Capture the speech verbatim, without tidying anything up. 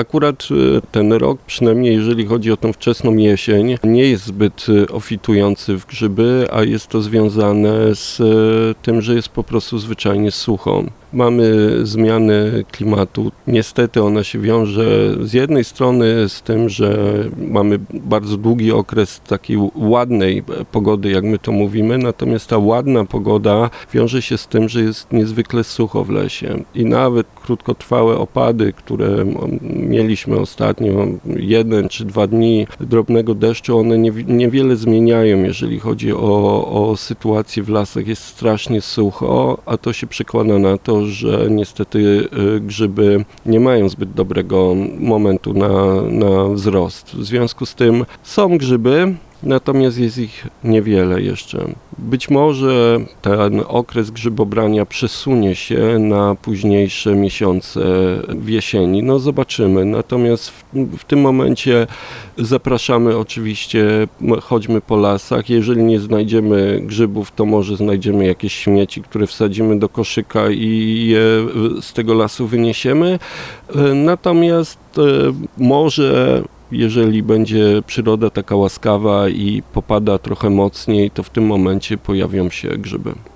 Akurat ten rok, przynajmniej jeżeli chodzi o tą wczesną jesień, nie jest zbyt obfitujący w grzyby, a jest to związane z tym, że jest po prostu zwyczajnie sucho. Mamy zmiany klimatu. Niestety ona się wiąże z jednej strony z tym, że mamy bardzo długi okres takiej ładnej pogody, jak my to mówimy, natomiast ta ładna pogoda wiąże się z tym, że jest niezwykle sucho w lesie. I nawet krótkotrwałe opady, które mieliśmy ostatnio, jeden czy dwa dni drobnego deszczu, one niewiele zmieniają, jeżeli chodzi o, o sytuację w lasach. Jest strasznie sucho, a to się przekłada na to, że niestety grzyby nie mają zbyt dobrego momentu na, na wzrost. W związku z tym są grzyby, natomiast jest ich niewiele jeszcze. Być może ten okres grzybobrania przesunie się na późniejsze miesiące w jesieni. No zobaczymy. Natomiast w, w tym momencie zapraszamy oczywiście, chodźmy po lasach. Jeżeli nie znajdziemy grzybów, to może znajdziemy jakieś śmieci, które wsadzimy do koszyka i je z tego lasu wyniesiemy. Natomiast może jeżeli będzie przyroda taka łaskawa i popada trochę mocniej, to w tym momencie pojawią się grzyby.